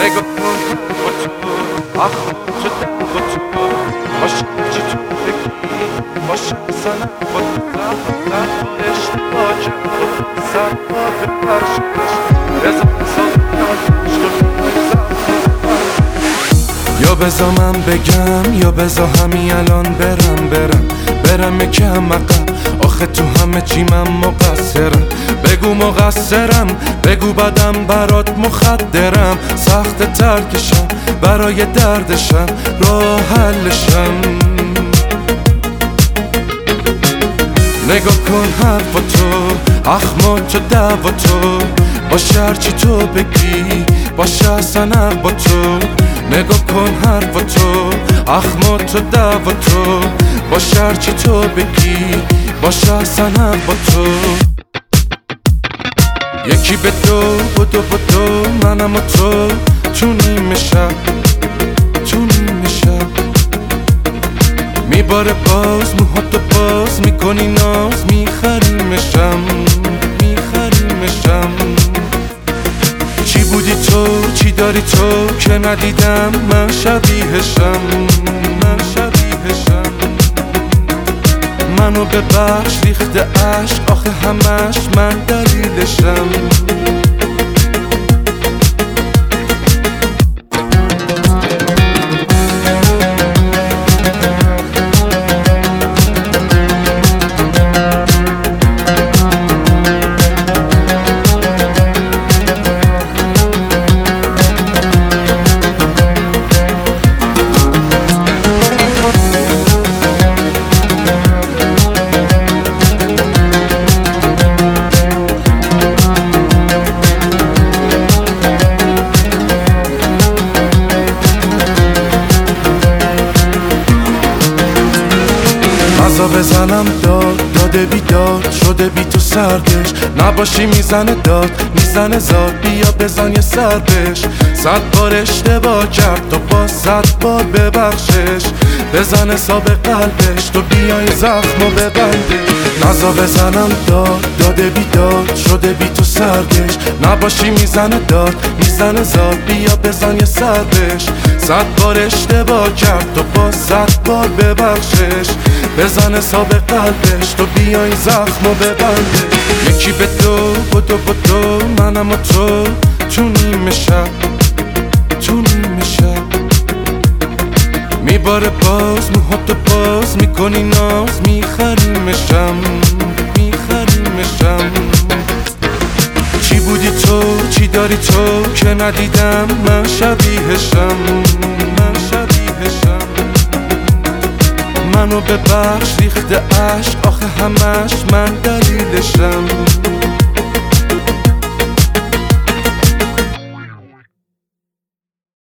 نگاه کن با تو آخو شده با تو باشه چی تو بگی باشه سنم با تو زن اشتباه کرد سر با به پرشش رزا یا بزا من بگم یا بزا همین الان برم یکم عقب آخه تو همه چی من مقصرم بگو مقصرم بگو بدم برات مخدرم سخت ترکشم برای دردشم راه حلشم نگاه کن حرف تو اخمات و دعوا تو باشه هرچی تو بگی باشه اصلا با تو نگاه کن حرف تو اخمات و دعوا تو باشه هرچی تو بگی باشه اصلا با تو یکی به دو بدو منم و تو نیمه شب میباره باز موهاتو باز میکنی ناز میخریمشم چی بودی تو چی داری تو که ندیدم من شبیهشم منو ببخش ریخته عشق آخه همش من دلیلشم بزنم داده بیداد شده بی تو سردش نباشی میزنه میزنه زاد بیا بزن یه سردش 100 بار اشتباه کرد تو با 100 بار ببخشش بزن حساب قلبش تو بیای زخمو ببنده نزا بزنم داده بیداد شده بی تو سردش نباشی میزنه میزنه زاد بیا بزن یه سردش 100 بار اشتباه کرد تو با 100 بار ببخشش بزن حساب قلبش تو بیای زخمو ببنده یکی به دو بدو منم و تو نیمه شب میباره باز موهاتو باز میکنی ناز میخریمشم چی بودی تو چی داری تو که ندیدم من شبیهشم منو ببخش ریخته عشق آخه همش من دلیلشم